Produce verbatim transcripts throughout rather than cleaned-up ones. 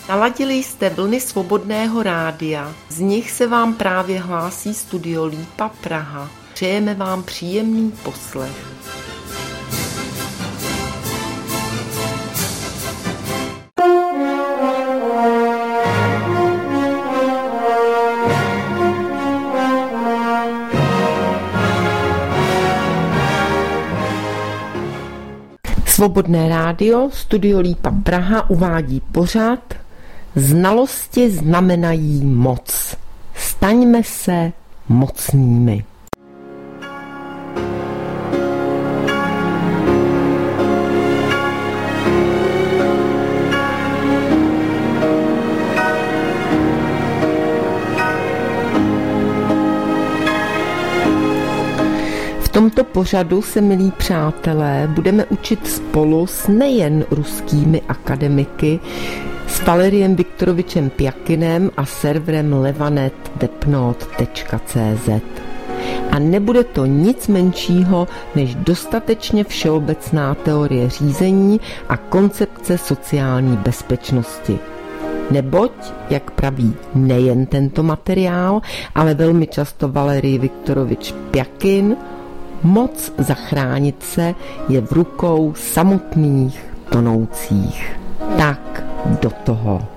Naladili jste vlny Svobodného rádia, z nich se vám právě hlásí Studio Lípa Praha. Přejeme vám příjemný poslech. Svobodné rádio, Studio Lípa Praha uvádí pořad Znalosti znamenají moc. Staňme se mocnými. V tomto pořadu se, milí přátelé, budeme učit spolu s nejen ruskými akademiky, s Valeriem Viktorovičem Pjakinem a serverem levanet depnot tečka cé zet. A nebude to nic menšího než dostatečně všeobecná teorie řízení a koncepce sociální bezpečnosti. Neboť, jak praví nejen tento materiál, ale velmi často Valerij Viktorovič Pjakin, moc zachránit se je v rukou samotných tonoucích. Tak do toho.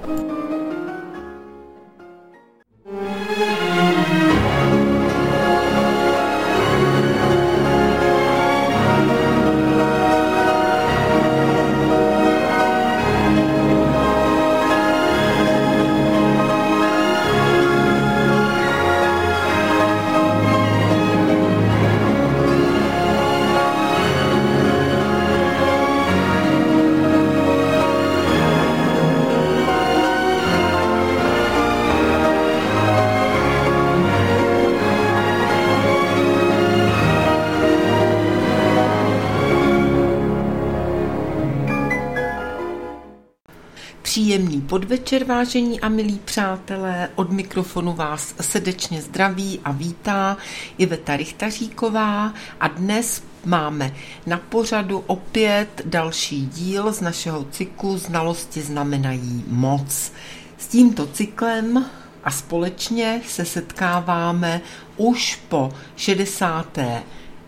Příjemný podvečer, vážení a milí přátelé, od mikrofonu vás srdečně zdraví a vítá Iveta Richtaříková a dnes máme na pořadu opět další díl z našeho cyklu Znalosti znamenají moc. S tímto cyklem a společně se setkáváme už po šedesáté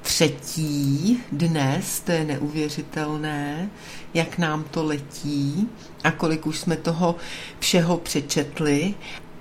třetí dnes, to je neuvěřitelné, jak nám to letí a kolik už jsme toho všeho přečetli.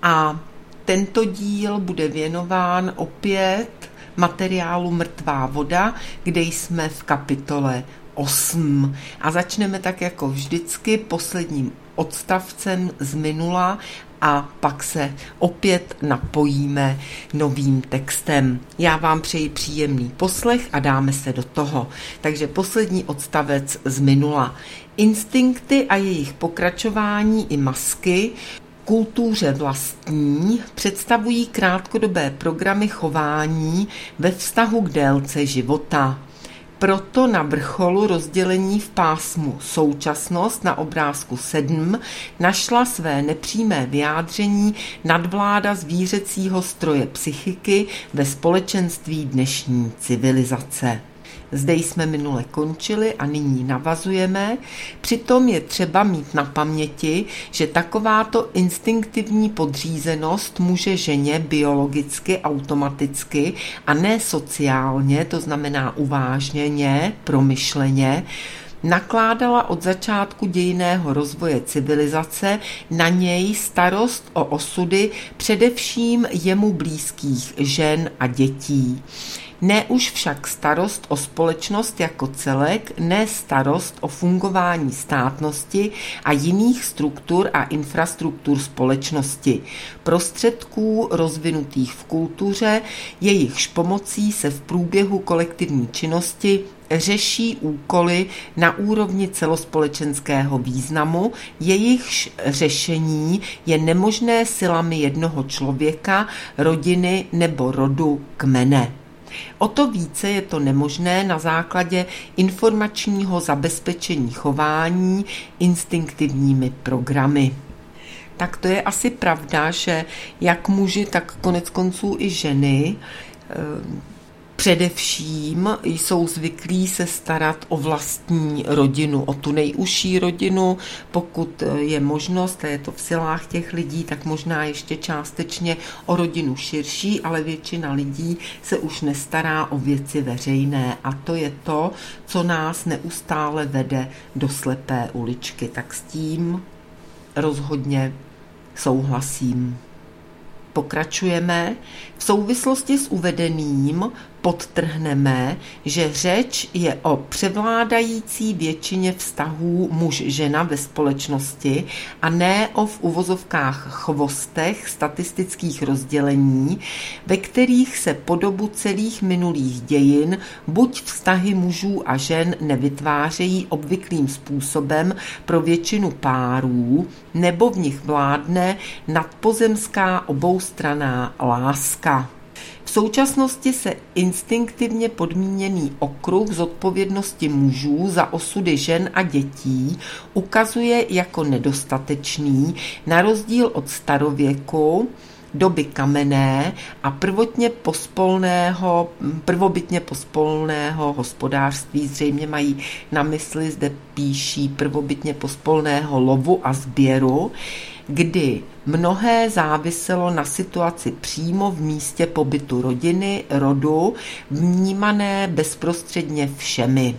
A tento díl bude věnován opět materiálu Mrtvá voda, kde jsme v kapitole osm. A začneme tak jako vždycky posledním odstavcem z minula a pak se opět napojíme novým textem. Já vám přeji příjemný poslech a dáme se do toho. Takže poslední odstavec z minula. Instinkty a jejich pokračování i masky kultuře vlastní představují krátkodobé programy chování ve vztahu k délce života. Proto na vrcholu rozdělení v pásmu současnost na obrázku sedm našla své nepřímé vyjádření nadvláda zvířecího stroje psychiky ve společenství dnešní civilizace. Zde jsme minule končili a nyní navazujeme. Přitom je třeba mít na paměti, že takováto instinktivní podřízenost může ženě biologicky, automaticky a ne sociálně, to znamená uvážněně, promyšleně, nakládala od začátku dějinného rozvoje civilizace na něj starost o osudy především jemu blízkých žen a dětí. Ne už však starost o společnost jako celek, ne starost o fungování státnosti a jiných struktur a infrastruktur společnosti, prostředků rozvinutých v kultuře, jejichž pomocí se v průběhu kolektivní činnosti řeší úkoly na úrovni celospolečenského významu, jejichž řešení je nemožné silami jednoho člověka, rodiny nebo rodu kmene. O to více je to nemožné na základě informačního zabezpečení chování instinktivními programy. Tak to je asi pravda, že jak muži, tak konec konců i ženy Především jsou zvyklí se starat o vlastní rodinu, o tu nejužší rodinu, pokud je možnost, a je to v silách těch lidí, tak možná ještě částečně o rodinu širší, ale většina lidí se už nestará o věci veřejné a to je to, co nás neustále vede do slepé uličky. Tak s tím rozhodně souhlasím. Pokračujeme. V souvislosti s uvedeným podtrhneme, že řeč je o převládající většině vztahů muž-žena ve společnosti a ne o v uvozovkách chvostech statistických rozdělení, ve kterých se po dobu celých minulých dějin buď vztahy mužů a žen nevytvářejí obvyklým způsobem pro většinu párů, nebo v nich vládne nadpozemská oboustranná láska. V současnosti se instinktivně podmíněný okruh zodpovědnosti mužů za osudy žen a dětí ukazuje jako nedostatečný na rozdíl od starověku, doby kamenné a prvotně pospolného, prvobytně pospolného hospodářství. Zřejmě mají na mysli, zde píší prvobytně pospolného lovu a sběru, kdy mnohé záviselo na situaci přímo v místě pobytu rodiny, rodu, vnímané bezprostředně všemi.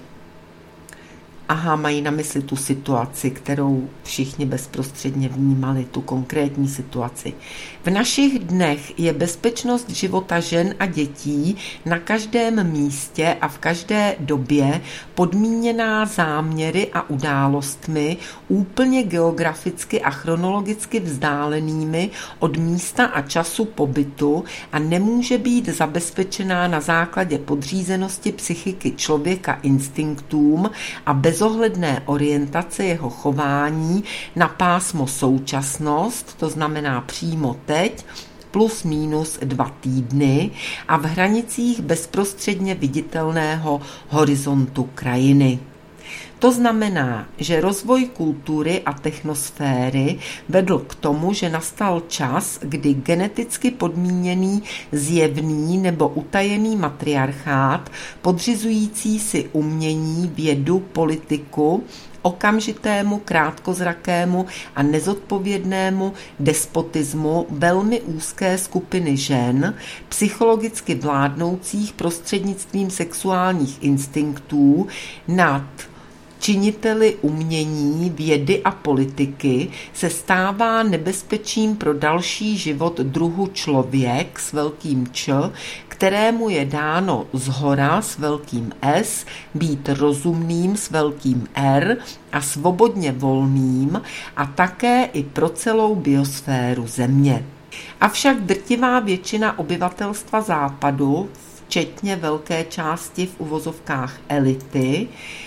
Aha, mají na mysli tu situaci, kterou všichni bezprostředně vnímali, tu konkrétní situaci. V našich dnech je bezpečnost života žen a dětí na každém místě a v každé době podmíněná záměry a událostmi úplně geograficky a chronologicky vzdálenými od místa a času pobytu a nemůže být zabezpečená na základě podřízenosti psychiky člověka instinktům a bez bezohledné orientace jeho chování na pásmo současnost, to znamená přímo teď, plus minus dva týdny a v hranicích bezprostředně viditelného horizontu krajiny. To znamená, že rozvoj kultury a technosféry vedl k tomu, že nastal čas, kdy geneticky podmíněný zjevný nebo utajený matriarchát, podřizující si umění, vědu, politiku, okamžitému, krátkozrakému a nezodpovědnému despotismu velmi úzké skupiny žen, psychologicky vládnoucích prostřednictvím sexuálních instinktů nad činiteli umění, vědy a politiky, se stává nebezpečím pro další život druhu člověk s velkým Č, kterému je dáno zhora s velkým S, být rozumným s velkým R a svobodně volným a také i pro celou biosféru Země. Avšak drtivá většina obyvatelstva Západu, včetně velké části v uvozovkách elity,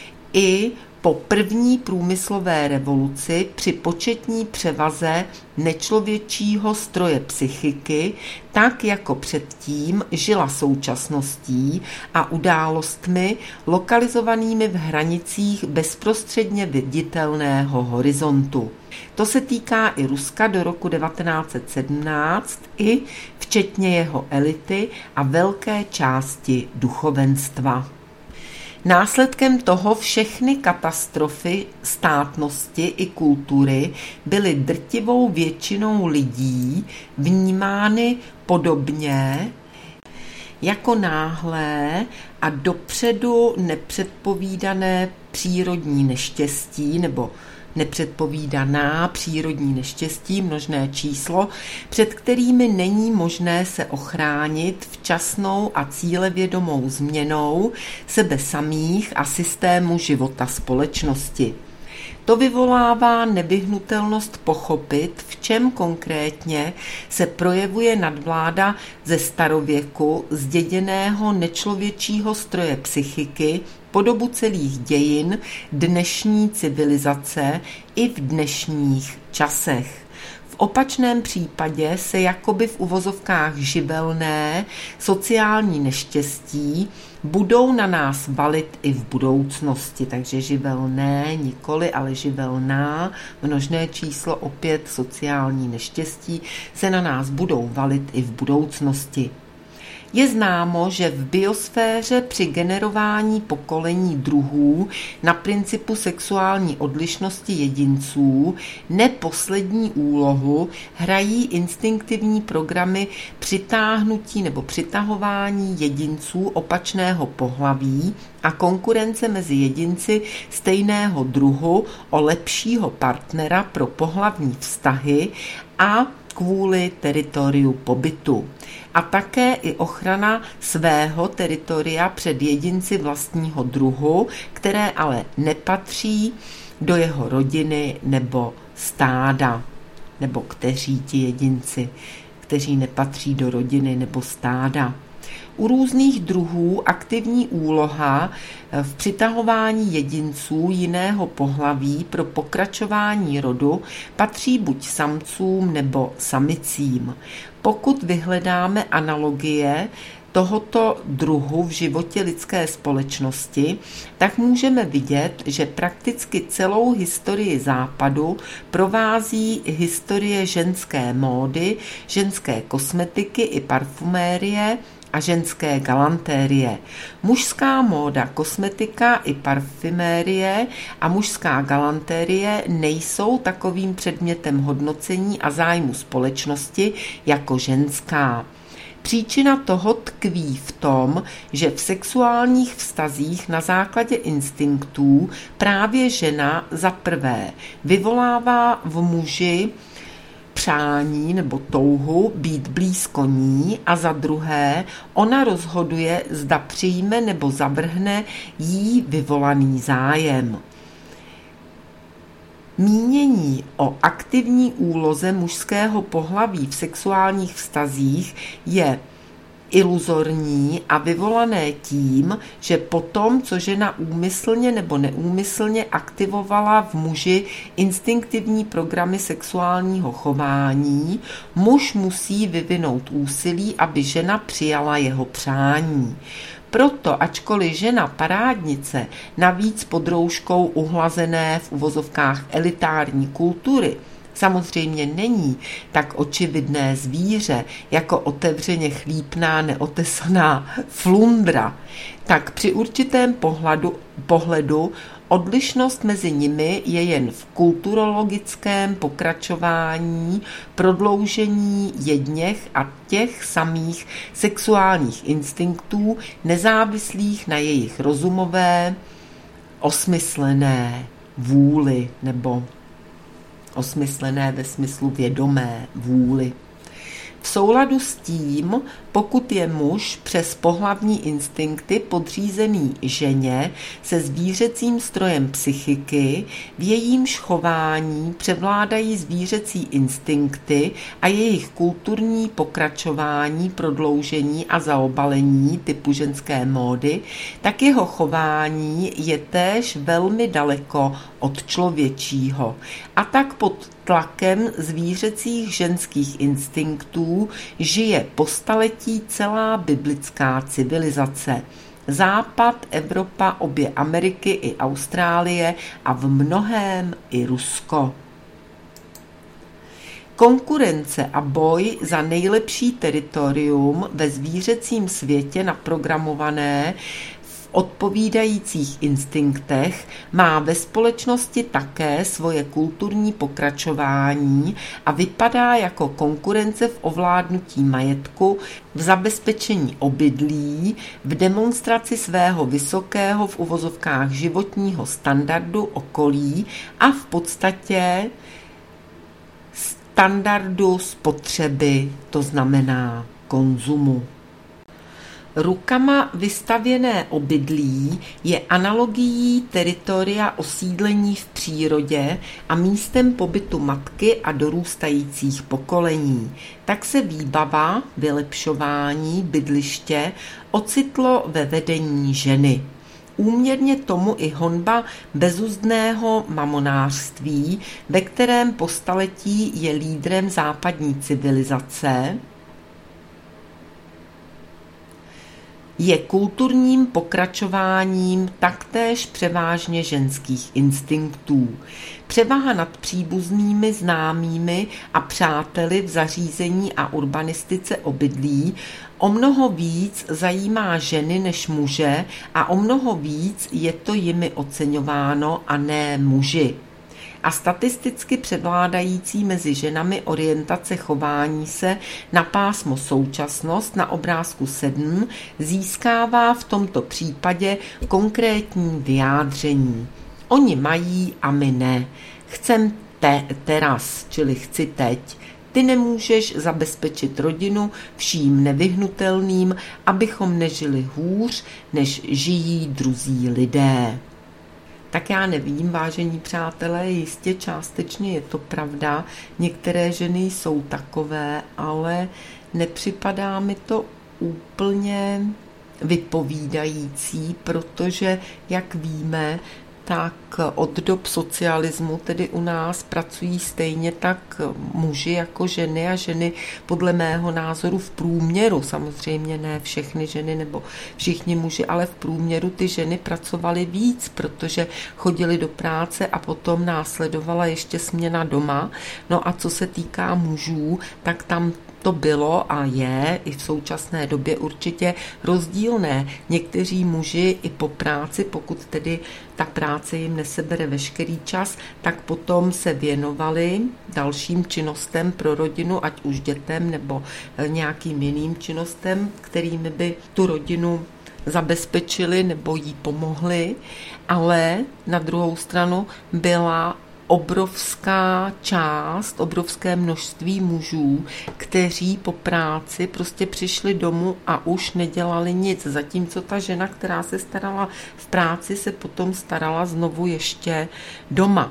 i po první průmyslové revoluci při početní převaze nečlověčího stroje psychiky, tak jako předtím žila současností a událostmi lokalizovanými v hranicích bezprostředně viditelného horizontu. To se týká i Ruska do roku devatenáct set sedmnáct, i včetně jeho elity a velké části duchovenstva. Následkem toho všechny katastrofy státnosti i kultury byly drtivou většinou lidí vnímány podobně jako náhlé a dopředu nepředpovídané přírodní neštěstí nebo nepředpovídaná přírodní neštěstí, množné číslo, před kterými není možné se ochránit včasnou a cílevědomou změnou sebe samých a systému života společnosti. To vyvolává nevyhnutelnost pochopit, v čem konkrétně se projevuje nadvláda ze starověku zděděného nečlověčího stroje psychiky po dobu celých dějin dnešní civilizace i v dnešních časech. V opačném případě se jakoby v uvozovkách živelné sociální neštěstí budou na nás valit i v budoucnosti. Takže živelné nikoli, ale živelná, množné číslo opět sociální neštěstí se na nás budou valit i v budoucnosti. Je známo, že v biosféře při generování pokolení druhů na principu sexuální odlišnosti jedinců neposlední úlohu hrají instinktivní programy přitáhnutí nebo přitahování jedinců opačného pohlaví a konkurence mezi jedinci stejného druhu o lepšího partnera pro pohlavní vztahy a kvůli teritoriu pobytu. A také i ochrana svého teritoria před jedinci vlastního druhu, které ale nepatří do jeho rodiny nebo stáda, nebo kteří ti jedinci, kteří nepatří do rodiny nebo stáda. U různých druhů aktivní úloha v přitahování jedinců jiného pohlaví pro pokračování rodu patří buď samcům nebo samicím. Pokud vyhledáme analogie tohoto druhu v životě lidské společnosti, tak můžeme vidět, že prakticky celou historii Západu provází historie ženské módy, ženské kosmetiky i parfumérie a ženské galantérie. Mužská móda, kosmetika i parfumérie a mužská galantérie nejsou takovým předmětem hodnocení a zájmu společnosti jako ženská. Příčina toho tkví v tom, že v sexuálních vztazích na základě instinktů právě žena za prvé vyvolává v muži přání nebo touhu být blízko ní a za druhé ona rozhoduje, zda přijme nebo zavrhne jí vyvolaný zájem. Mínění o aktivní úloze mužského pohlaví v sexuálních vztazích je iluzorní a vyvolané tím, že potom, co žena úmyslně nebo neúmyslně aktivovala v muži instinktivní programy sexuálního chování, muž musí vyvinout úsilí, aby žena přijala jeho přání. Proto, ačkoliv žena parádnice, navíc pod rouškou uhlazené v uvozovkách elitární kultury, samozřejmě není tak očividné zvíře jako otevřeně chlípná neotesaná flundra, tak při určitém pohledu, pohledu odlišnost mezi nimi je jen v kulturologickém pokračování, prodloužení jedněch a těch samých sexuálních instinktů, nezávislých na jejich rozumové, osmyslené vůli nebo osmyslené ve smyslu vědomé vůli. V souladu s tím, pokud je muž přes pohlavní instinkty podřízený ženě se zvířecím strojem psychiky, v jejímž chování převládají zvířecí instinkty a jejich kulturní pokračování, prodloužení a zaobalení typu ženské módy, tak jeho chování je též velmi daleko od člověčího. A tak pod tlakem zvířecích ženských instinktů žije po staletí celá biblická civilizace. Západ, Evropa, obě Ameriky i Austrálie a v mnohém i Rusko. Konkurence a boj za nejlepší teritorium ve zvířecím světě naprogramované v odpovídajících instinktech má ve společnosti také svoje kulturní pokračování a vypadá jako konkurence v ovládnutí majetku, v zabezpečení obydlí, v demonstraci svého vysokého v uvozovkách životního standardu okolí a v podstatě standardu spotřeby, to znamená konzumu. Rukama vystavěné obydlí je analogií teritoria osídlení v přírodě a místem pobytu matky a dorůstajících pokolení. Tak se výbava, vylepšování bydliště ocitlo ve vedení ženy. Úměrně tomu i honba bezuzdného mamonářství, ve kterém po staletí je lídrem západní civilizace, je kulturním pokračováním taktéž převážně ženských instinktů. Převaha nad příbuznými, známými a přáteli v zařízení a urbanistice obydlí o mnoho víc zajímá ženy než muže a o mnoho víc je to jimi oceňováno a ne muži. A statisticky převládající mezi ženami orientace chování se na pásmo současnost na obrázku sedm získává v tomto případě konkrétní vyjádření. Oni mají a my ne. Chcem te, teraz, čili chci teď. Ty nemůžeš zabezpečit rodinu vším nevyhnutelným, abychom nežili hůř, než žijí druzí lidé. Tak já nevím, vážení přátelé, jistě částečně je to pravda. Některé ženy jsou takové, ale nepřipadá mi to úplně vypovídající, protože, jak víme, tak od dob socialismu tedy u nás pracují stejně tak muži jako ženy a ženy podle mého názoru v průměru, samozřejmě ne všechny ženy nebo všichni muži, ale v průměru ty ženy pracovaly víc, protože chodily do práce a potom následovala ještě směna doma. No a co se týká mužů, tak tam to bylo a je i v současné době určitě rozdílné. Někteří muži i po práci, pokud tedy ta práce jim nesebere veškerý čas, tak potom se věnovali dalším činnostem pro rodinu, ať už dětem nebo nějakým jiným činnostem, kterými by tu rodinu zabezpečili nebo jí pomohli, ale na druhou stranu byla obrovská část, obrovské množství mužů, kteří po práci prostě přišli domů a už nedělali nic, zatímco ta žena, která se starala v práci, se potom starala znovu ještě doma.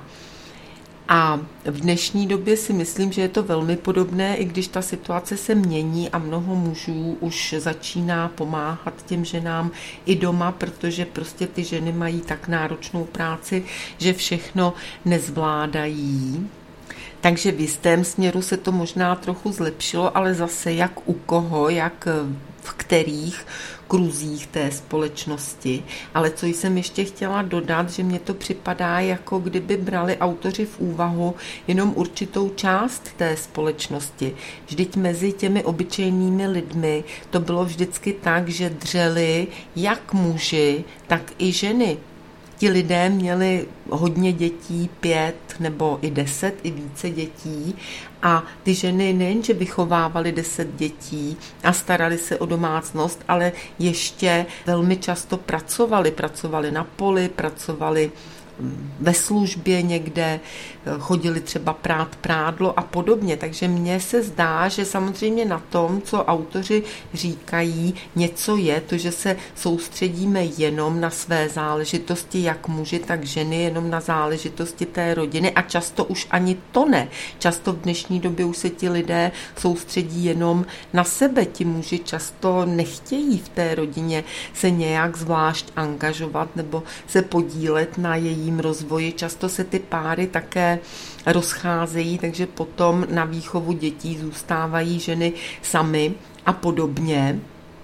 A v dnešní době si myslím, že je to velmi podobné, i když ta situace se mění a mnoho mužů už začíná pomáhat těm ženám i doma, protože prostě ty ženy mají tak náročnou práci, že všechno nezvládají. Takže v jistém směru se to možná trochu zlepšilo, ale zase jak u koho, jak v kterých kruzích té společnosti. Ale co jsem ještě chtěla dodat, že mně to připadá, jako kdyby brali autoři v úvahu jenom určitou část té společnosti. Vždyť mezi těmi obyčejnými lidmi to bylo vždycky tak, že dřeli jak muži, tak i ženy. Ti lidé měli hodně dětí, pět nebo i deset, i více dětí a ty ženy nejenže vychovávaly deset dětí a starali se o domácnost, ale ještě velmi často pracovali. Pracovali na poli, pracovali ve službě někde, chodili třeba prát prádlo a podobně. Takže mně se zdá, že samozřejmě na tom, co autoři říkají, něco je, to, že se soustředíme jenom na své záležitosti, jak muži, tak ženy, jenom na záležitosti té rodiny a často už ani to ne. Často v dnešní době už se ti lidé soustředí jenom na sebe. Ti muži často nechtějí v té rodině se nějak zvlášť angažovat nebo se podílet na jejím rozvoji. Často se ty páry také rozcházejí, takže potom na výchovu dětí zůstávají ženy samy a podobně.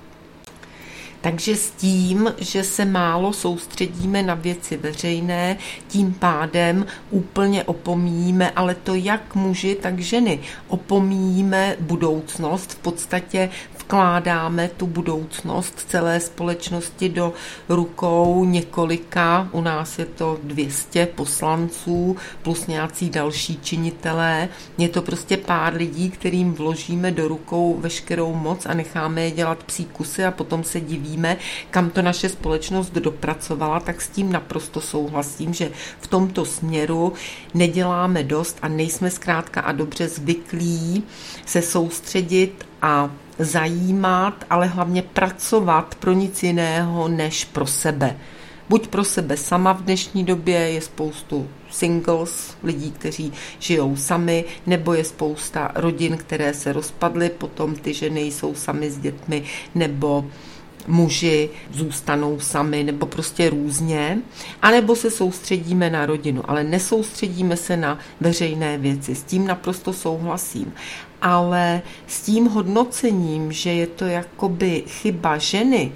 Takže s tím, že se málo soustředíme na věci veřejné, tím pádem úplně opomíjíme, ale to jak muži, tak ženy. Opomíjíme budoucnost, v podstatě vkládáme tu budoucnost celé společnosti do rukou několika, u nás je to dvě stě poslanců plus nějací další činitelé. Je to prostě pár lidí, kterým vložíme do rukou veškerou moc a necháme je dělat psí kusy a potom se divíme, kam to naše společnost dopracovala, tak s tím naprosto souhlasím, že v tomto směru neděláme dost a nejsme zkrátka a dobře zvyklí se soustředit a zajímat, ale hlavně pracovat pro nic jiného než pro sebe. Buď pro sebe sama v dnešní době, je spoustu singles, lidí, kteří žijou sami, nebo je spousta rodin, které se rozpadly, potom ty ženy jsou sami s dětmi, nebo muži zůstanou sami, nebo prostě různě, anebo se soustředíme na rodinu, ale nesoustředíme se na veřejné věci. S tím naprosto souhlasím. Ale s tím hodnocením, že je to jakoby chyba ženy,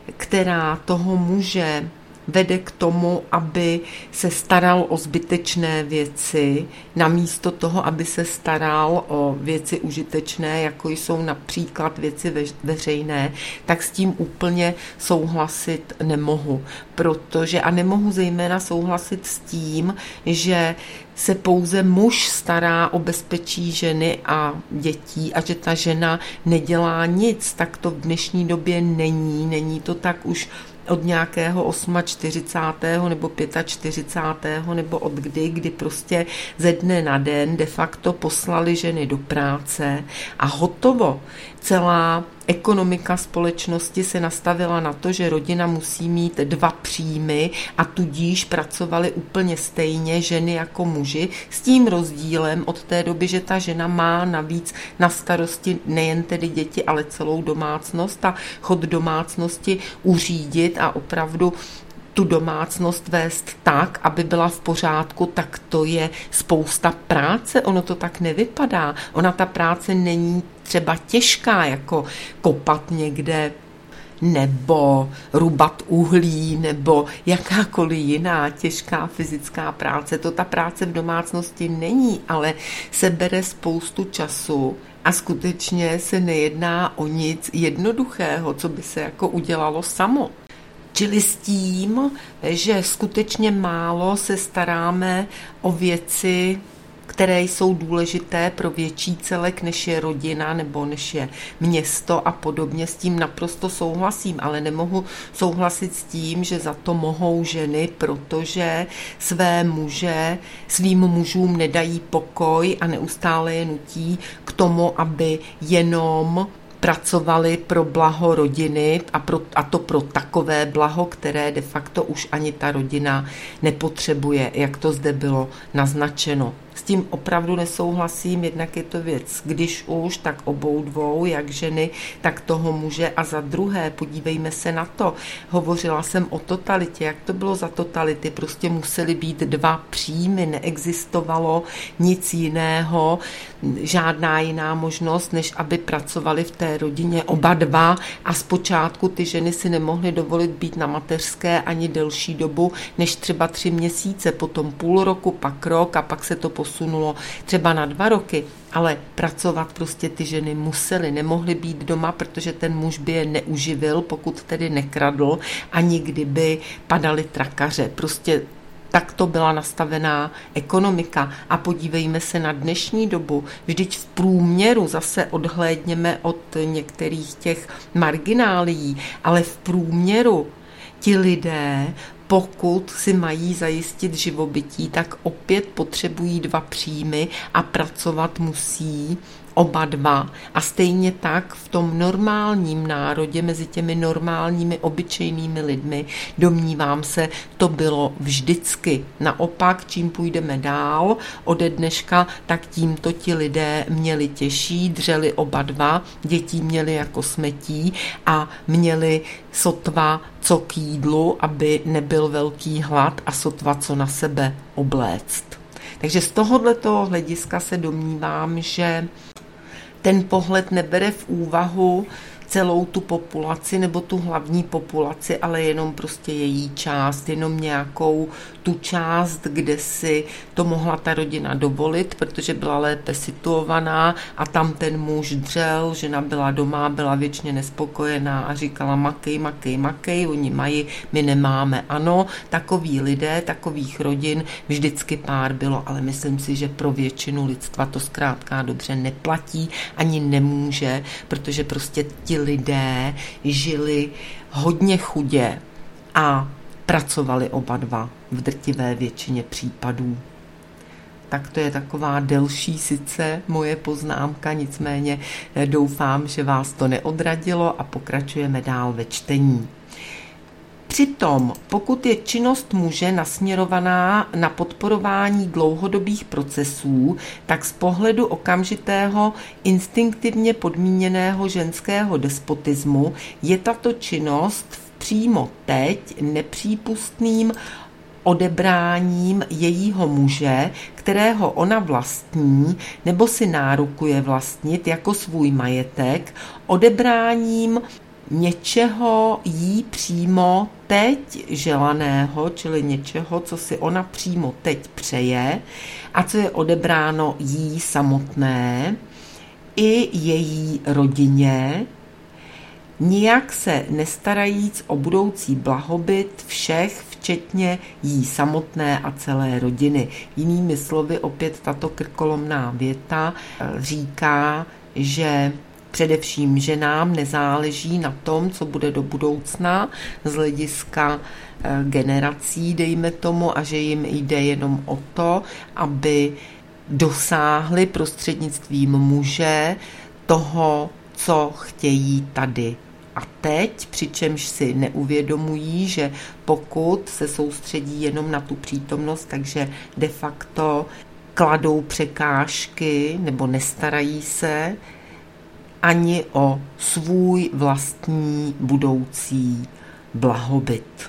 která toho muže vede k tomu, aby se staral o zbytečné věci, namísto toho, aby se staral o věci užitečné, jako jsou například věci veřejné, tak s tím úplně souhlasit nemohu. Protože, a nemohu zejména souhlasit s tím, že se pouze muž stará o bezpečí ženy a dětí a že ta žena nedělá nic, tak to v dnešní době není. Není to tak už od nějakého čtyřicátého osmého nebo čtyřicátého pátého nebo od kdy, kdy prostě ze dne na den de facto poslali ženy do práce a hotovo. Celá ekonomika společnosti se nastavila na to, že rodina musí mít dva příjmy a tudíž pracovali úplně stejně ženy jako muži, s tím rozdílem od té doby, že ta žena má navíc na starosti nejen tedy děti, ale celou domácnost a chod domácnosti uřídit a opravdu tu domácnost vést tak, aby byla v pořádku, tak to je spousta práce. Ono to tak nevypadá. Ona ta práce není třeba těžká, jako kopat někde nebo rubat uhlí, nebo jakákoliv jiná těžká fyzická práce. To ta práce v domácnosti není, ale se bere spoustu času a skutečně se nejedná o nic jednoduchého, co by se jako udělalo samo. Čili s tím, že skutečně málo se staráme o věci, které jsou důležité pro větší celek, než je rodina nebo než je město a podobně, s tím naprosto souhlasím, ale nemohu souhlasit s tím, že za to mohou ženy, protože své muže, svým mužům nedají pokoj a neustále je nutí k tomu, aby jenom pracovali pro blaho rodiny a, pro, a to pro takové blaho, které de facto už ani ta rodina nepotřebuje, jak to zde bylo naznačeno. S tím opravdu nesouhlasím, jednak je to věc, když už, tak obou dvou, jak ženy, tak toho muže a za druhé, podívejme se na to, hovořila jsem o totalitě, jak to bylo za totality, prostě musely být dva příjmy, neexistovalo nic jiného, žádná jiná možnost, než aby pracovali v té rodině oba dva a zpočátku ty ženy si nemohly dovolit být na mateřské ani delší dobu, než třeba tři měsíce, potom půl roku, pak rok a pak se to posunulo třeba na dva roky, ale pracovat prostě ty ženy musely, nemohly být doma, protože ten muž by je neuživil, pokud tedy nekradl, ani kdyby padaly trakaře. Prostě tak to byla nastavená ekonomika. A podívejme se na dnešní dobu. Vždyť v průměru zase odhlédněme od některých těch marginálií, ale v průměru ti lidé, pokud si mají zajistit živobytí, tak opět potřebují dva příjmy a pracovat musí oba dva. A stejně tak v tom normálním národě, mezi těmi normálními, obyčejnými lidmi, domnívám se, to bylo vždycky. Naopak, čím půjdeme dál ode dneška, tak tímto ti lidé měli těžší, dřeli oba dva, děti měli jako smetí a měli sotva co k jídlu, aby nebyl velký hlad a sotva co na sebe obléct. Takže z tohoto hlediska se domnívám, že ten pohled nebere v úvahu celou tu populaci nebo tu hlavní populaci, ale jenom prostě její část, jenom nějakou tu část, kde si to mohla ta rodina dovolit, protože byla lépe situovaná a tam ten muž dřel, žena byla doma, byla věčně nespokojená a říkala makej, makej, makej, oni mají, my nemáme. Ano, takoví lidé, takových rodin vždycky pár bylo, ale myslím si, že pro většinu lidstva to zkrátka dobře neplatí, ani nemůže, protože prostě ti lidé žili hodně chudě a pracovali oba dva v drtivé většině případů. Tak to je taková delší sice moje poznámka, nicméně doufám, že vás to neodradilo a pokračujeme dál ve čtení. Přitom, pokud je činnost muže nasměrovaná na podporování dlouhodobých procesů, tak z pohledu okamžitého instinktivně podmíněného ženského despotismu je tato činnost přímo teď nepřípustným odebráním jejího muže, kterého ona vlastní nebo si nárokuje vlastnit jako svůj majetek, odebráním něčeho jí přímo teď želaného, čili něčeho, co si ona přímo teď přeje a co je odebráno jí samotné i její rodině, nijak se nestarajíc o budoucí blahobyt všech, včetně jí samotné a celé rodiny. Jinými slovy, opět tato krkolomná věta říká, že především ženám nezáleží na tom, co bude do budoucna z hlediska generací, dejme tomu, a že jim jde jenom o to, aby dosáhli prostřednictvím muže toho, co chtějí tady a teď, přičemž si neuvědomují, že pokud se soustředí jenom na tu přítomnost, takže de facto kladou překážky nebo nestarají se ani o svůj vlastní budoucí blahobyt.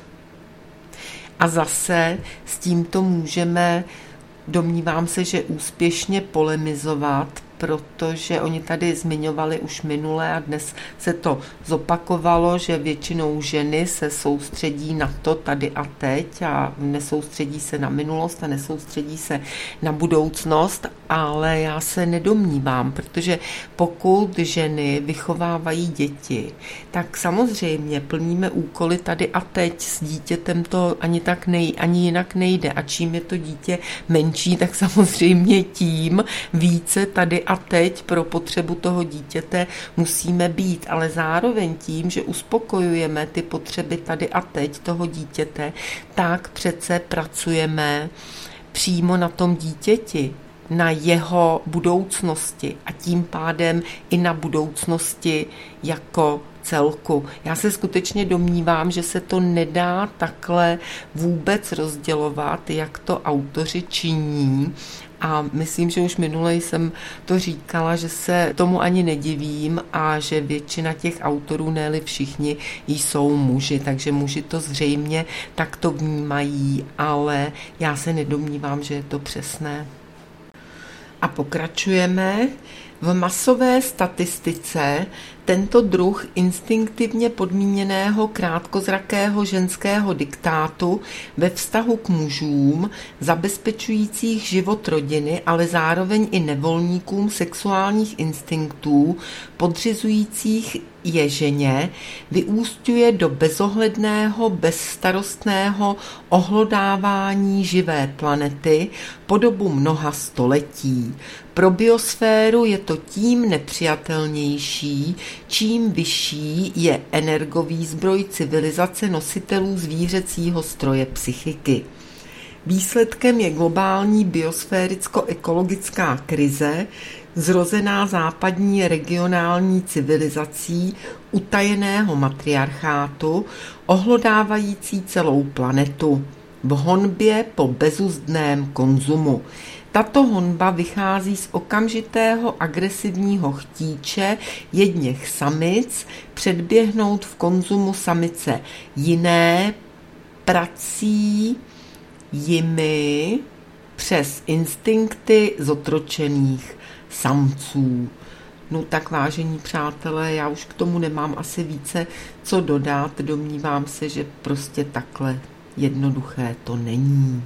A zase s tímto můžeme, domnívám se, že úspěšně polemizovat, protože oni tady zmiňovali už minule a dnes se to zopakovalo, že většinou ženy se soustředí na to tady a teď a nesoustředí se na minulost a nesoustředí se na budoucnost, ale já se nedomnívám, protože pokud ženy vychovávají děti, tak samozřejmě plníme úkoly tady a teď, s dítětem to ani tak nej, ani jinak nejde a čím je to dítě menší, tak samozřejmě tím více tady a teď pro potřebu toho dítěte musíme být, ale zároveň tím, že uspokojujeme ty potřeby tady a teď toho dítěte, tak přece pracujeme přímo na tom dítěti, na jeho budoucnosti a tím pádem i na budoucnosti jako celku. Já se skutečně domnívám, že se to nedá takhle vůbec rozdělovat, jak to autoři činí. A myslím, že už minule jsem to říkala, že se tomu ani nedivím a že většina těch autorů, ne-li všichni, jsou muži, takže muži to zřejmě takto vnímají, ale já se nedomnívám, že je to přesné. A pokračujeme. V masové statistice tento druh instinktivně podmíněného krátkozrakého ženského diktátu ve vztahu k mužům, zabezpečujících život rodiny, ale zároveň i nevolníkům sexuálních instinktů, podřizujících je ženě, vyúsťuje do bezohledného, bezstarostného ohlodávání živé planety po dobu mnoha století. Pro biosféru je to tím nepřijatelnější, čím vyšší je energovýzbroj civilizace nositelů zvířecího stroje psychiky. Výsledkem je globální biosféricko-ekologická krize, zrozená západní regionální civilizací utajeného matriarchátu, ohlodávající celou planetu v honbě po bezuzdném konzumu. Tato honba vychází z okamžitého agresivního chtíče jedněch samic předběhnout v konzumu samice jiné prací jimi přes instinkty zotročených samců. No tak, vážení přátelé, já už k tomu nemám asi více co dodat. Domnívám se, že prostě takhle jednoduché to není.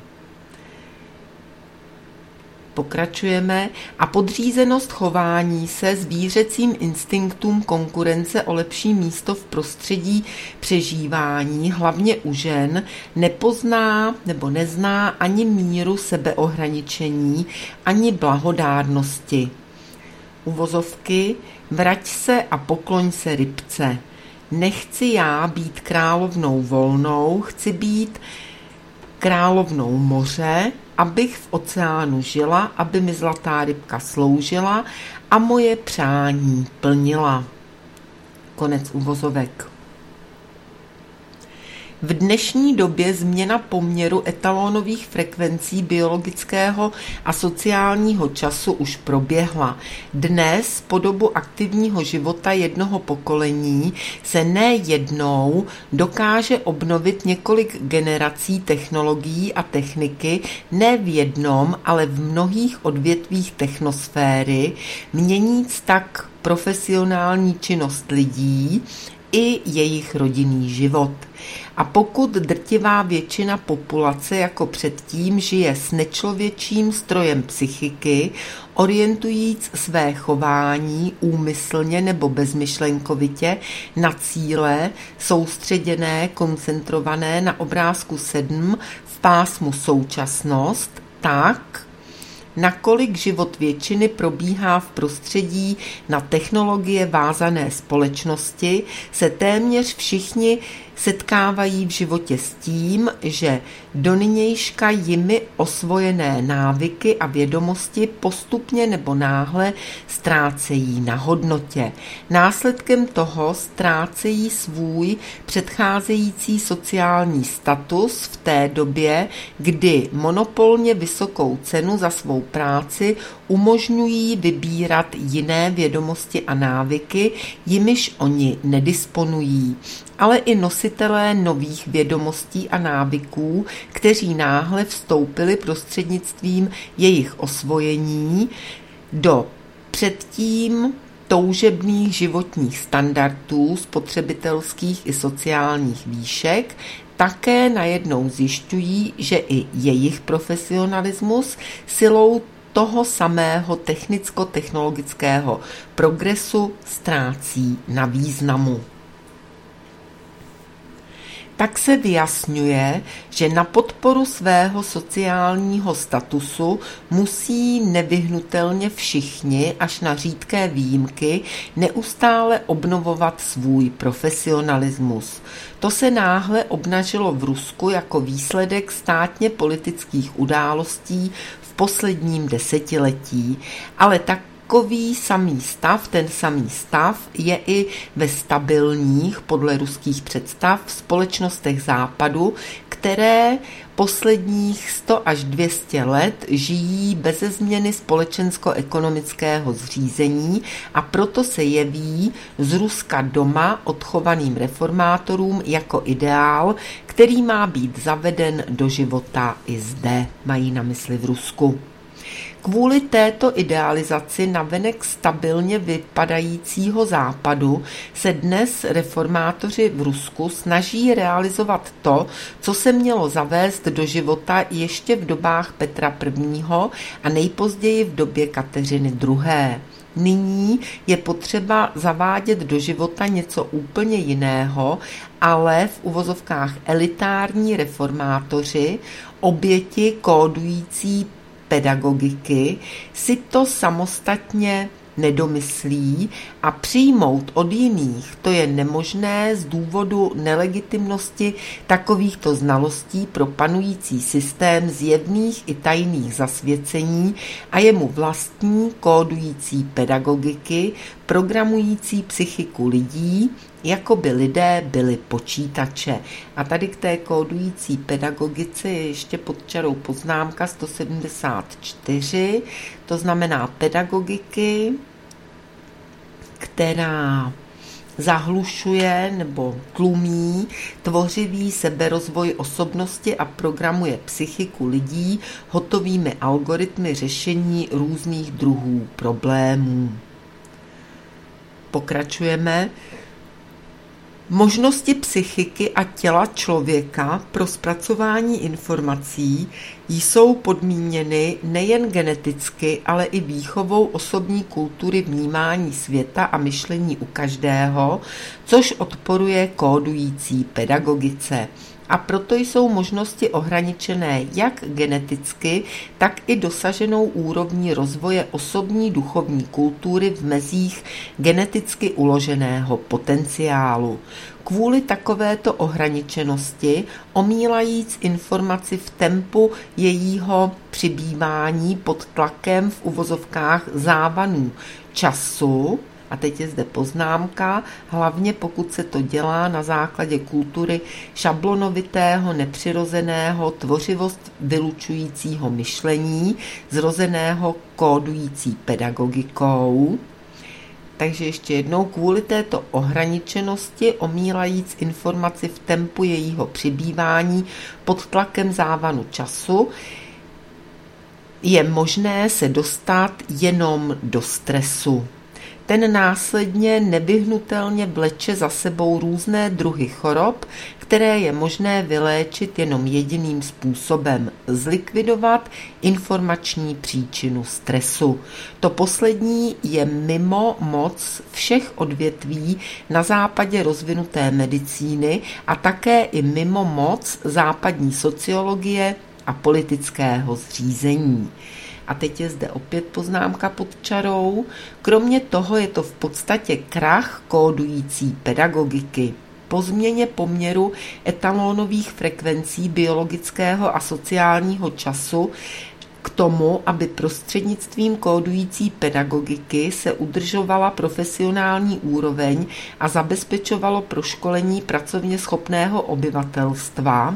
Pokračujeme. A podřízenost chování se zvířecím instinktům konkurence o lepší místo v prostředí přežívání, hlavně u žen, nepozná nebo nezná ani míru sebeohraničení, ani blahodárnosti. Uvozovky, vrať se a pokloň se rybce. Nechci já být královnou volnou, chci být královnou moře, abych v oceánu žila, aby mi zlatá rybka sloužila a moje přání plnila. Konec uvozovek. V dnešní době změna poměru etalonových frekvencí biologického a sociálního času už proběhla. Dnes po dobu aktivního života jednoho pokolení se nejednou dokáže obnovit několik generací technologií a techniky ne v jednom, ale v mnohých odvětvích technosféry, měníc tak profesionální činnost lidí i jejich rodinný život. A pokud drtivá většina populace jako předtím žije s nečlověčím strojem psychiky, orientujíc své chování úmyslně nebo bezmyšlenkovitě na cíle soustředěné, koncentrované na obrázku sedm v pásmu současnost, tak nakolik život většiny probíhá v prostředí na technologie vázané společnosti, se téměř všichni setkávají v životě s tím, že do nynějška jimi osvojené návyky a vědomosti postupně nebo náhle ztrácejí na hodnotě. Následkem toho ztrácejí svůj předcházející sociální status v té době, kdy monopolně vysokou cenu za svou práci umožňují vybírat jiné vědomosti a návyky, jimiž oni nedisponují, ale i nositelé nových vědomostí a návyků, kteří náhle vstoupili prostřednictvím jejich osvojení do předtím toužebných životních standardů, spotřebitelských i sociálních výšek, také najednou zjišťují, že i jejich profesionalismus silou toho samého technicko-technologického progresu ztrácí na významu. Tak se vyjasňuje, že na podporu svého sociálního statusu musí nevyhnutelně všichni, až na řídké výjimky, neustále obnovovat svůj profesionalismus. To se náhle obnažilo v Rusku jako výsledek státně politických událostí v posledním desetiletí, ale tak Takový samý stav, ten samý stav je i ve stabilních, podle ruských představ, společnostech západu, které posledních sto až dvě stě let žijí beze změny společensko-ekonomického zřízení a proto se jeví z Ruska doma odchovaným reformátorům jako ideál, který má být zaveden do života i zde, mají na mysli v Rusku. Kvůli této idealizaci navenek stabilně vypadajícího západu se dnes reformátoři v Rusku snaží realizovat to, co se mělo zavést do života ještě v dobách Petra prvního. a nejpozději v době Kateřiny druhé. Nyní je potřeba zavádět do života něco úplně jiného, ale v uvozovkách elitární reformátoři, oběti kódující pedagogiky, si to samostatně nedomyslí a přijmout od jiných to je nemožné z důvodu nelegitimnosti takovýchto znalostí pro panující systém zjevných i tajných zasvěcení a jemu vlastní kódující pedagogiky, programující psychiku lidí, jako by lidé byli počítače. A tady k té kódující pedagogice je ještě pod čarou poznámka sto sedmdesát čtyři, to znamená pedagogiky, která zahlušuje nebo tlumí tvořivý seberozvoj osobnosti a programuje psychiku lidí hotovými algoritmy řešení různých druhů problémů. Pokračujeme. Možnosti psychiky a těla člověka pro zpracování informací jsou podmíněny nejen geneticky, ale i výchovou osobní kultury vnímání světa a myšlení u každého, což odporuje kódující pedagogice. A proto jsou možnosti ohraničené jak geneticky, tak i dosaženou úrovní rozvoje osobní duchovní kultury v mezích geneticky uloženého potenciálu. Kvůli takovéto ohraničenosti, omílajíc informaci v tempu jejího přibývání pod tlakem v uvozovkách závanů času, a teď je zde poznámka, hlavně pokud se to dělá na základě kultury šablonovitého, nepřirozeného, tvořivost vylučujícího myšlení, zrozeného kódující pedagogikou. Takže ještě jednou, kvůli této ohraničenosti, omílajíc informaci v tempu jejího přibývání pod tlakem závanu času, je možné se dostat jenom do stresu. ten následně nevyhnutelně vleče za sebou různé druhy chorob, které je možné vyléčit jenom jediným způsobem – zlikvidovat informační příčinu stresu. To poslední je mimo moc všech odvětví na západě rozvinuté medicíny a také i mimo moc západní sociologie a politického zřízení. A teď je zde opět poznámka pod čarou. Kromě toho je to v podstatě krach kódující pedagogiky. Po změně poměru etalonových frekvencí biologického a sociálního času k tomu, aby prostřednictvím kódující pedagogiky se udržovala profesionální úroveň a zabezpečovalo proškolení pracovně schopného obyvatelstva,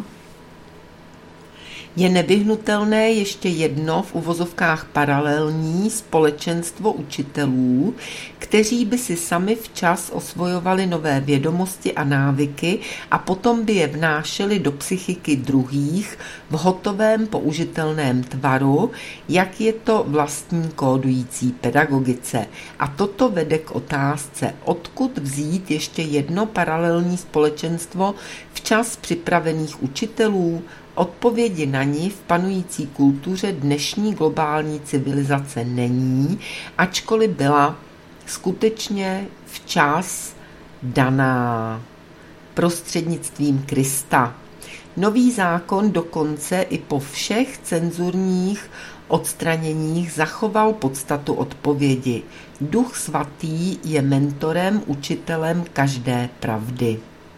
je nevyhnutelné ještě jedno v uvozovkách paralelní společenstvo učitelů, kteří by si sami včas osvojovali nové vědomosti a návyky a potom by je vnášeli do psychiky druhých v hotovém použitelném tvaru, jak je to vlastní kódující pedagogice. A toto vede k otázce, odkud vzít ještě jedno paralelní společenstvo včas připravených učitelů. Odpovědi na ní v panující kultuře dnešní globální civilizace není, ačkoliv byla skutečně včas daná prostřednictvím Krista. Nový zákon dokonce i po všech cenzurních odstraněních zachoval podstatu odpovědi. Duch svatý je mentorem, učitelem každé pravdy.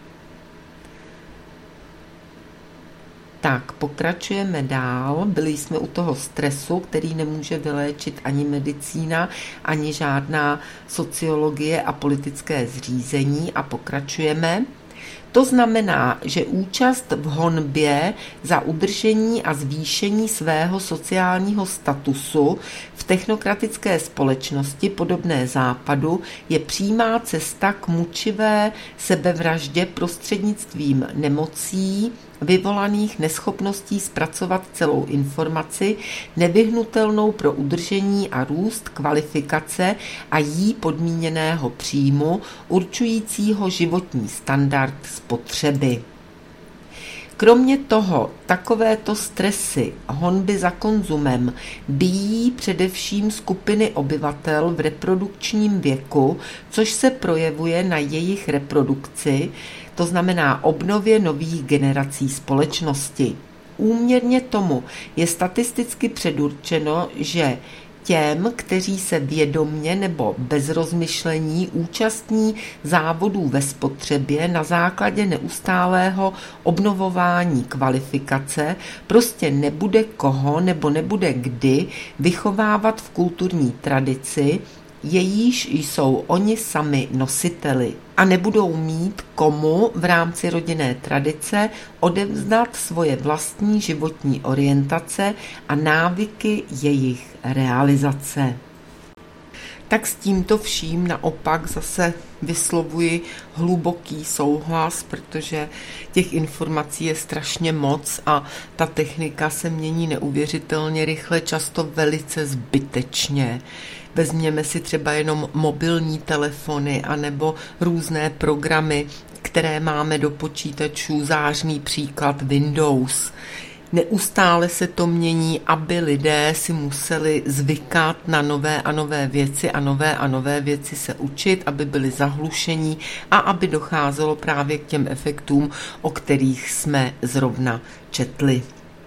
Tak, pokračujeme dál. Byli jsme u toho stresu, který nemůže vyléčit ani medicína, ani žádná sociologie a politické zřízení a pokračujeme. To znamená, že účast v honbě za udržení a zvýšení svého sociálního statusu v technokratické společnosti podobné Západu je přímá cesta k mučivé sebevraždě prostřednictvím nemocí, vyvolaných neschopností zpracovat celou informaci, nevyhnutelnou pro udržení a růst kvalifikace a jí podmíněného příjmu, určujícího životní standard spotřeby. Kromě toho, takovéto stresy, honby za konzumem, bíjí především skupiny obyvatel v reprodukčním věku, což se projevuje na jejich reprodukci, to znamená obnově nových generací společnosti. Úměrně tomu je statisticky předurčeno, že těm, kteří se vědomně nebo bez rozmyšlení účastní závodů ve spotřebě na základě neustálého obnovování kvalifikace, prostě nebude koho nebo nebude kdy vychovávat v kulturní tradici, jejíž jsou oni sami nositeli a nebudou mít komu v rámci rodinné tradice odevzdat svoje vlastní životní orientace a návyky jejich realizace. Tak s tímto vším naopak zase vyslovuji hluboký souhlas, protože těch informací je strašně moc a ta technika se mění neuvěřitelně rychle, často velice zbytečně. Vezměme si třeba jenom mobilní telefony anebo různé programy, které máme do počítačů, zářný příklad Windows. Neustále se to mění, aby lidé si museli zvykat na nové a nové věci a nové a nové věci se učit, aby byli zahlušení a aby docházelo právě k těm efektům, o kterých jsme zrovna četli.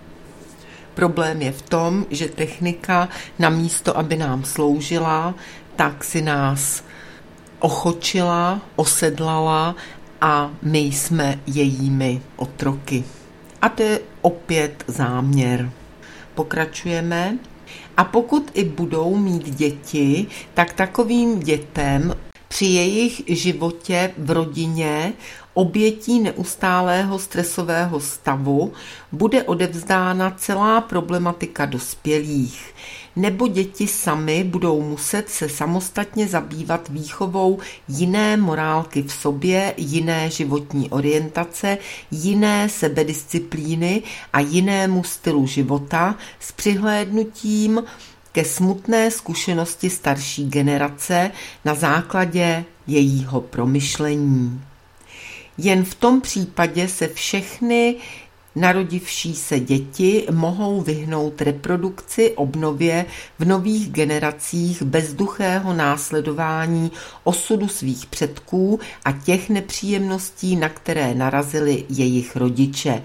Problém je v tom, že technika namísto, aby nám sloužila, tak si nás ochočila, osedlala a my jsme jejími otroky. A to je opět záměr. Pokračujeme. A pokud i budou mít děti, tak takovým dětem při jejich životě v rodině obětí neustálého stresového stavu bude odevzdána celá problematika dospělých, nebo děti samy budou muset se samostatně zabývat výchovou jiné morálky v sobě, jiné životní orientace, jiné sebedisciplíny a jinému stylu života s přihlédnutím ke smutné zkušenosti starší generace na základě jejího promyšlení. Jen v tom případě se všechny narodivší se děti mohou vyhnout reprodukci, obnově v nových generacích bezduchého následování osudu svých předků a těch nepříjemností, na které narazili jejich rodiče.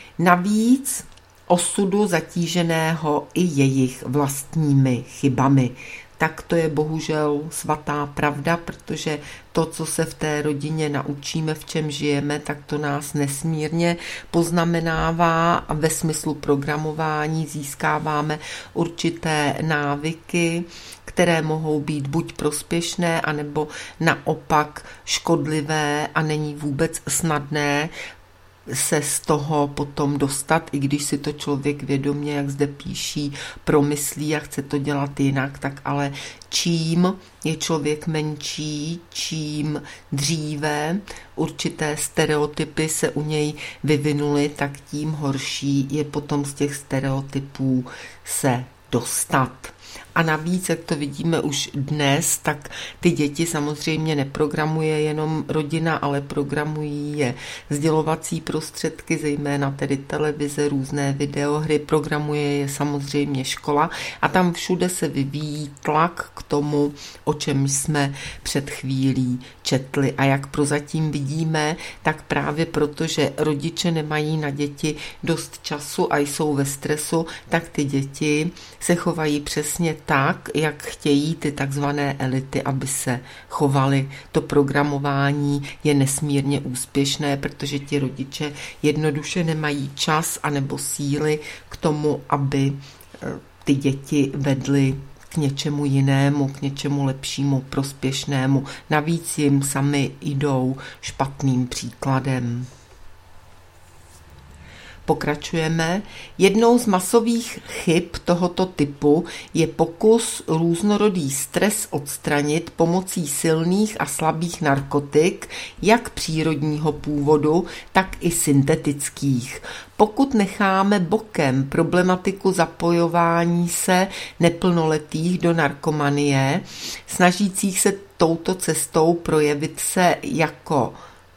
Navíc osudu zatíženého i jejich vlastními chybami. Tak to je bohužel svatá pravda, protože to, co se v té rodině naučíme, v čem žijeme, tak to nás nesmírně poznamenává a ve smyslu programování získáváme určité návyky, které mohou být buď prospěšné, anebo naopak škodlivé a není vůbec snadné se z toho potom dostat, i když si to člověk vědomě, jak zde píší, promyslí a chce to dělat jinak, tak ale čím je člověk menší, čím dříve určité stereotypy se u něj vyvinuly, tak tím horší je potom z těch stereotypů se dostat. A navíc, jak to vidíme už dnes, tak ty děti samozřejmě neprogramuje jenom rodina, ale programují je sdělovací prostředky, zejména tedy televize, různé videohry, programuje je samozřejmě škola a tam všude se vyvíjí tlak k tomu, o čem jsme před chvílí četli. A jak prozatím vidíme, tak právě proto, že rodiče nemají na děti dost času a jsou ve stresu, tak ty děti se chovají přesně tak, jak chtějí ty takzvané elity, aby se chovaly. To programování je nesmírně úspěšné, protože ti rodiče jednoduše nemají čas anebo síly k tomu, aby ty děti vedly k něčemu jinému, k něčemu lepšímu, prospěšnému. Navíc jim sami jdou špatným příkladem. Pokračujeme. Jednou z masových chyb tohoto typu je pokus různorodý stres odstranit pomocí silných a slabých narkotik, jak přírodního původu, tak i syntetických. Pokud necháme bokem problematiku zapojování se neplnoletých do narkomanie, snažících se touto cestou projevit se jako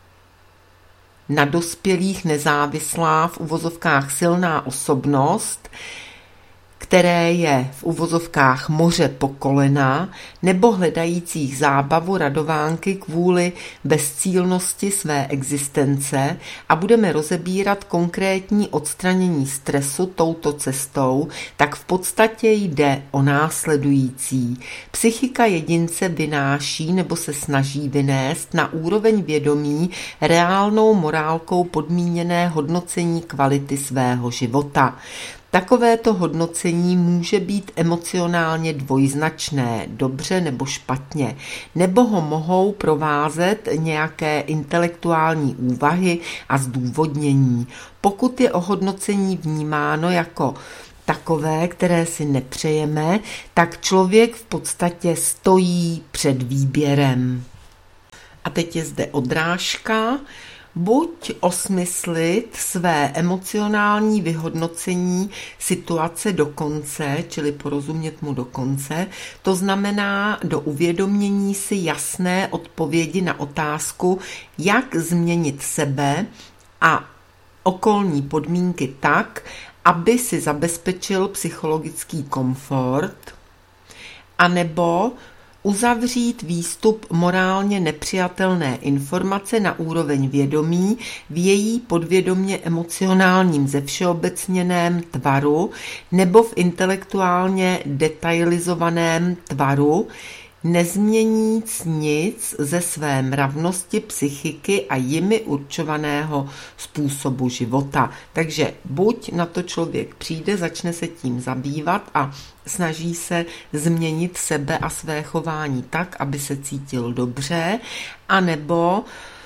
na dospělých nezávislá, v uvozovkách silná osobnost, které je v uvozovkách moře po kolena, nebo hledajících zábavu, radovánky kvůli bezcílnosti své existence a budeme rozebírat konkrétní odstranění stresu touto cestou, tak v podstatě jde o následující. Psychika jedince vynáší nebo se snaží vynést na úroveň vědomí reálnou morálkou podmíněné hodnocení kvality svého života. Takovéto hodnocení může být emocionálně dvojznačné, dobře nebo špatně, nebo ho mohou provázet nějaké intelektuální úvahy a zdůvodnění. Pokud je ohodnocení vnímáno jako takové, které si nepřejeme, tak člověk v podstatě stojí před výběrem. A teď je zde odrážka. Buď osmyslit své emocionální vyhodnocení situace do konce, čili porozumět mu do konce, to znamená do uvědomění si jasné odpovědi na otázku, jak změnit sebe a okolní podmínky tak, aby si zabezpečil psychologický komfort, anebo uzavřít výstup morálně nepřijatelné informace na úroveň vědomí v její podvědomě emocionálním zevšeobecněném tvaru nebo v intelektuálně detailizovaném tvaru, nezměníc nic ze své mravnosti, psychiky a jimi určovaného způsobu života. Takže buď na to člověk přijde, začne se tím zabývat a snaží se změnit sebe a své chování tak, aby se cítil dobře, anebo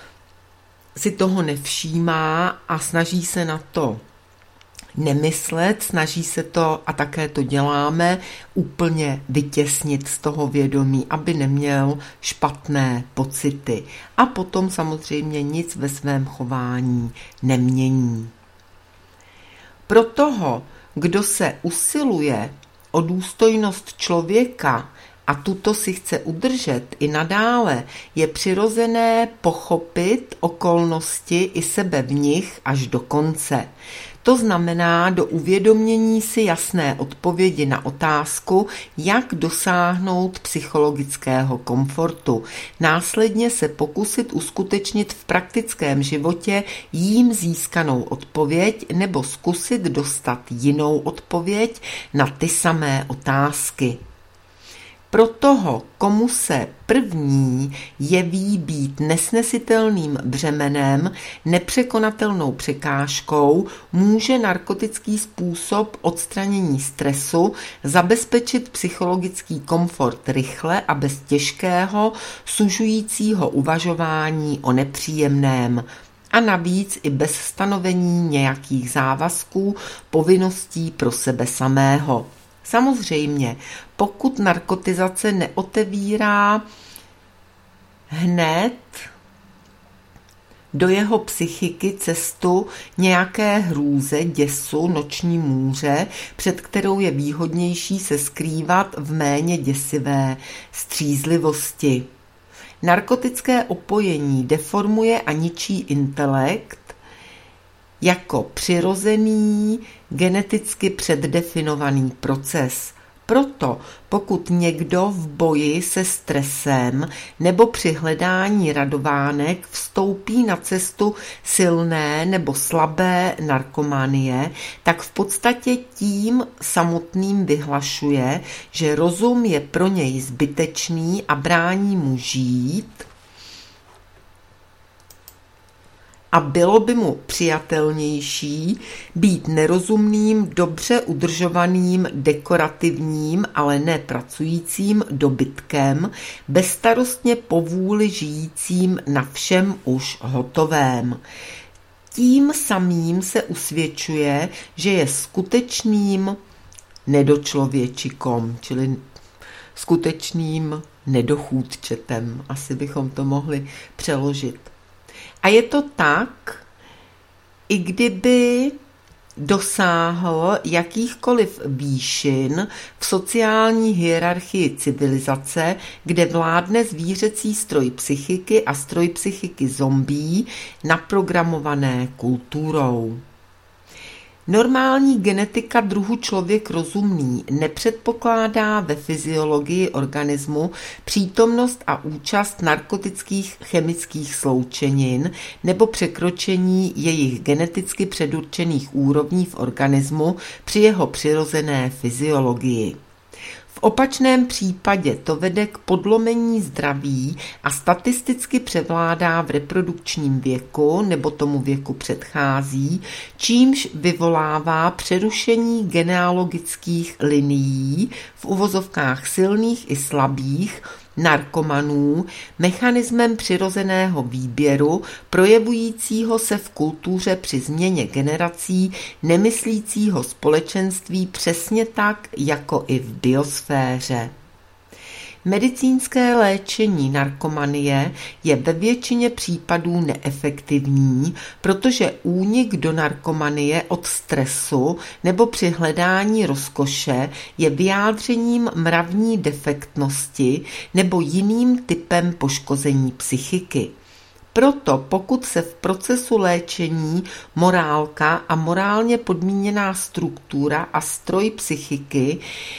si toho nevšímá a snaží se na to nemyslet, snaží se to, a také to děláme, úplně vytěsnit z toho vědomí, aby neměl špatné pocity. A potom samozřejmě nic ve svém chování nemění. Pro toho, kdo se usiluje o důstojnost člověka a tuto si chce udržet i nadále, je přirozené pochopit okolnosti i sebe v nich až do konce. To znamená do uvědomění si jasné odpovědi na otázku, jak dosáhnout psychologického komfortu. Následně se pokusit uskutečnit v praktickém životě jím získanou odpověď nebo zkusit dostat jinou odpověď na ty samé otázky. Pro toho, komu se první jeví být nesnesitelným břemenem, nepřekonatelnou překážkou, může narkotický způsob odstranění stresu zabezpečit psychologický komfort rychle a bez těžkého, sužujícího uvažování o nepříjemném. A navíc i bez stanovení nějakých závazků, povinností pro sebe samého. Samozřejmě, pokud narkotizace neotevírá hned do jeho psychiky cestu nějaké hrůze, děsu, noční můře, před kterou je výhodnější se skrývat v méně děsivé střízlivosti. Narkotické opojení deformuje a ničí intelekt jako přirozený, geneticky předdefinovaný proces. Proto pokud někdo v boji se stresem nebo při hledání radovánek vstoupí na cestu silné nebo slabé narkomanie, tak v podstatě tím samotným vyhlašuje, že rozum je pro něj zbytečný a brání mu žít, a bylo by mu přijatelnější být nerozumným, dobře udržovaným, dekorativním, ale ne pracujícím dobytkem, bezstarostně povůli žijícím na všem už hotovém. Tím samým se usvědčuje, že je skutečným nedočlověčikom, čili skutečným nedochůdčetem, asi bychom to mohli přeložit. A je to tak, i kdyby dosáhl jakýchkoliv výšin v sociální hierarchii civilizace, kde vládne zvířecí stroj psychiky a stroj psychiky zombí naprogramované kulturou. Normální genetika druhu člověk rozumný nepředpokládá ve fyziologii organismu přítomnost a účast narkotických chemických sloučenin nebo překročení jejich geneticky předurčených úrovní v organismu při jeho přirozené fyziologii. V opačném případě to vede k podlomení zdraví a statisticky převládá v reprodukčním věku nebo tomu věku předchází, čímž vyvolává přerušení genealogických linií v uvozovkách silných i slabých narkomanů mechanismem přirozeného výběru, projevujícího se v kultuře při změně generací nemyslícího společenství přesně tak, jako i v biosféře. Medicínské léčení narkomanie je ve většině případů neefektivní, protože únik do narkomanie od stresu nebo při hledání rozkoše je vyjádřením mravní defektnosti nebo jiným typem poškození psychiky. Proto pokud se v procesu léčení morálka a morálně podmíněná struktura a stroj psychiky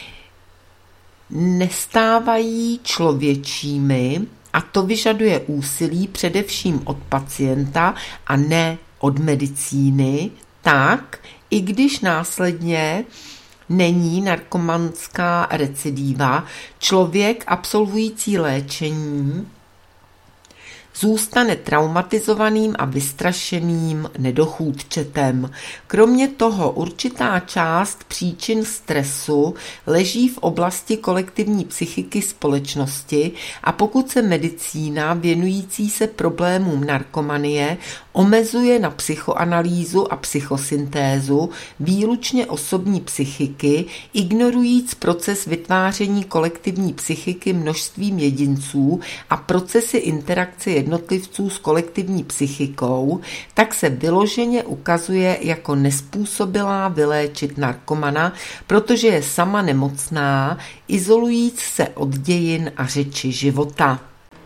nestávají člověčími, a to vyžaduje úsilí především od pacienta a ne od medicíny, tak i když následně není narkomanská recidiva, člověk absolvující léčení zůstane traumatizovaným a vystrašeným nedochůdčetem. Kromě toho určitá část příčin stresu leží v oblasti kolektivní psychiky společnosti a pokud se medicína věnující se problémům narkomanie omezuje na psychoanalýzu a psychosyntézu výlučně osobní psychiky, ignorujíc proces vytváření kolektivní psychiky množstvím jedinců a procesy interakce jednotlivců s kolektivní psychikou, tak se vyloženě ukazuje jako nespůsobilá vyléčit narkomana, protože je sama nemocná, izolujíc se od dějin a řeči života.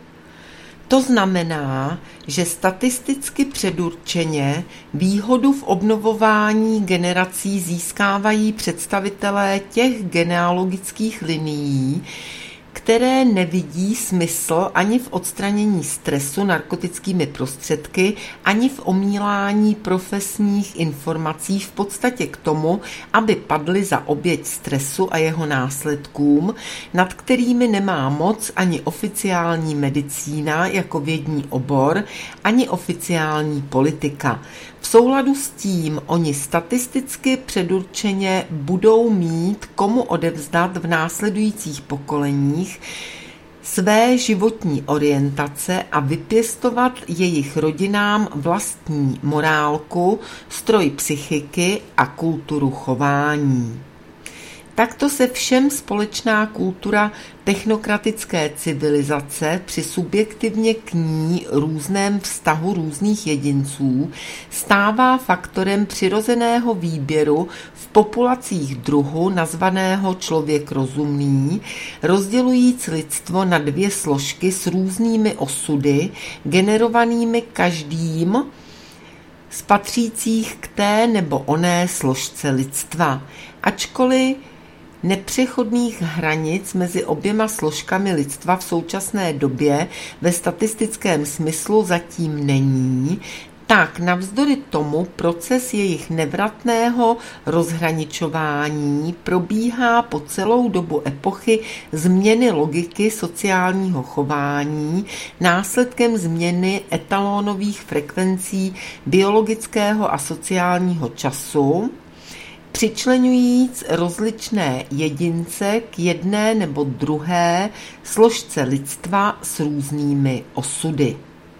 To znamená, že statisticky předurčeně výhodu v obnovování generací získávají představitelé těch genealogických linií, které nevidí smysl ani v odstranění stresu narkotickými prostředky, ani v omílání profesních informací v podstatě k tomu, aby padly za oběť stresu a jeho následkům, nad kterými nemá moc ani oficiální medicína jako vědní obor, ani oficiální politika. V souladu s tím oni statisticky předurčeně budou mít komu odevzdat v následujících pokoleních své životní orientace a vypěstovat jejich rodinám vlastní morálku, stroj psychiky a kulturu chování. Takto se všem společná kultura technokratické civilizace při subjektivně k ní různém vztahu různých jedinců stává faktorem přirozeného výběru v populacích druhu nazvaného člověk rozumný, rozdělujíc lidstvo na dvě složky s různými osudy, generovanými každým z patřících k té nebo oné složce lidstva. Ačkoliv nepřechodných hranic mezi oběma složkami lidstva v současné době ve statistickém smyslu zatím není, tak navzdory tomu proces jejich nevratného rozhraničování probíhá po celou dobu epochy změny logiky sociálního chování, následkem změny etalonových frekvencí biologického a sociálního času, přičleňujíc rozličné jedince k jedné nebo druhé složce lidstva s různými osudy.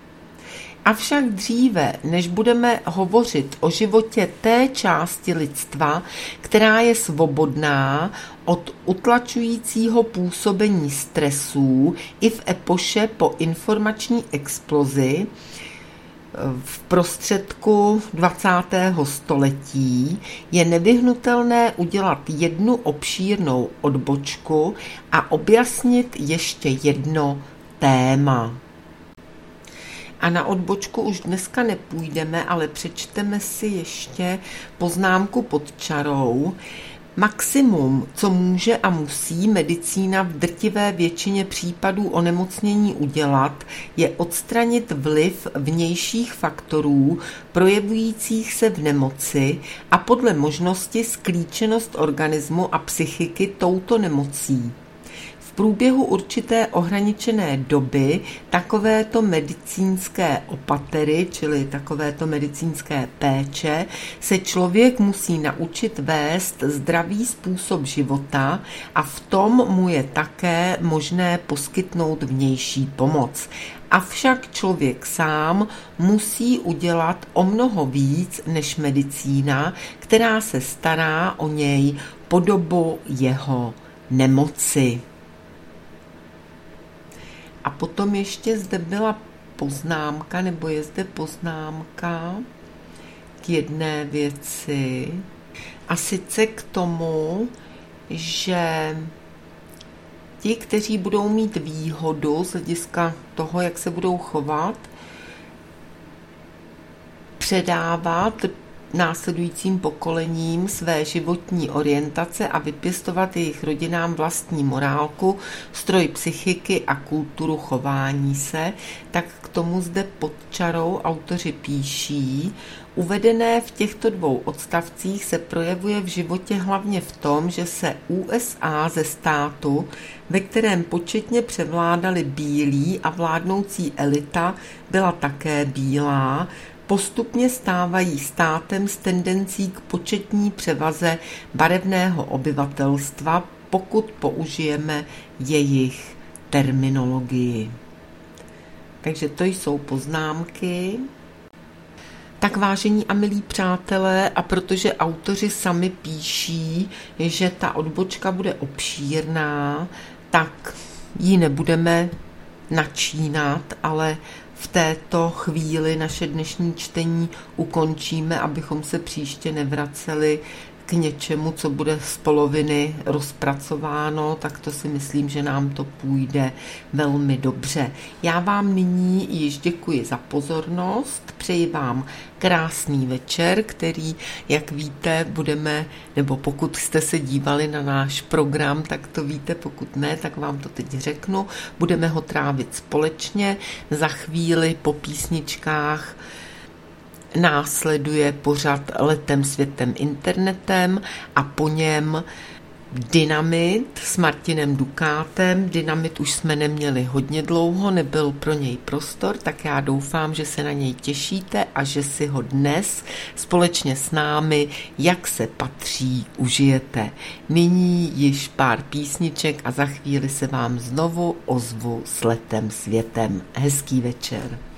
Avšak dříve, než budeme hovořit o životě té části lidstva, která je svobodná od utlačujícího působení stresů i v epoše po informační explozi, v prostředku dvacátého století je nevyhnutelné udělat jednu obšírnou odbočku a objasnit ještě jedno téma. A na odbočku už dneska nepůjdeme, ale přečteme si ještě poznámku pod čarou. Maximum, co může a musí medicína v drtivé většině případů onemocnění udělat, je odstranit vliv vnějších faktorů projevujících se v nemoci a podle možnosti sklíčenost organismu a psychiky touto nemocí. V průběhu určité ohraničené doby takovéto medicínské opatery, čili takovéto medicínské péče, se člověk musí naučit vést zdravý způsob života a v tom mu je také možné poskytnout vnější pomoc. Avšak člověk sám musí udělat o mnoho víc než medicína, která se stará o něj po dobu jeho nemoci. A potom ještě zde byla poznámka, nebo je zde poznámka k jedné věci, a sice k tomu, že ti, kteří budou mít výhodu z hlediska toho, jak se budou chovat, předávat následujícím pokolením své životní orientace a vypěstovat jejich rodinám vlastní morálku, stroj psychiky a kulturu chování se, tak k tomu zde pod čarou autoři píší: uvedené v těchto dvou odstavcích se projevuje v životě hlavně v tom, že se U S A ze státu, ve kterém početně převládali bílí a vládnoucí elita byla také bílá, postupně stávají státem s tendencí k početní převaze barevného obyvatelstva, pokud použijeme jejich terminologii. Takže to jsou poznámky. Tak vážení a milí přátelé, a protože autoři sami píší, že ta odbočka bude obšírná, tak ji nebudeme načínat, ale v této chvíli naše dnešní čtení ukončíme, abychom se příště nevraceli k něčemu, co bude z poloviny rozpracováno, tak to si myslím, že nám to půjde velmi dobře. Já vám nyní již děkuji za pozornost, přeji vám krásný večer, který, jak víte, budeme, nebo pokud jste se dívali na náš program, tak to víte, pokud ne, tak vám to teď řeknu, budeme ho trávit společně. Za chvíli po písničkách následuje pořad Letem světem internetem a po něm Dynamit s Martinem Dukátem. Dynamit už jsme neměli hodně dlouho, nebyl pro něj prostor, tak já doufám, že se na něj těšíte a že si ho dnes společně s námi, jak se patří, užijete. Nyní již pár písniček a za chvíli se vám znovu ozvu s Letem světem. Hezký večer.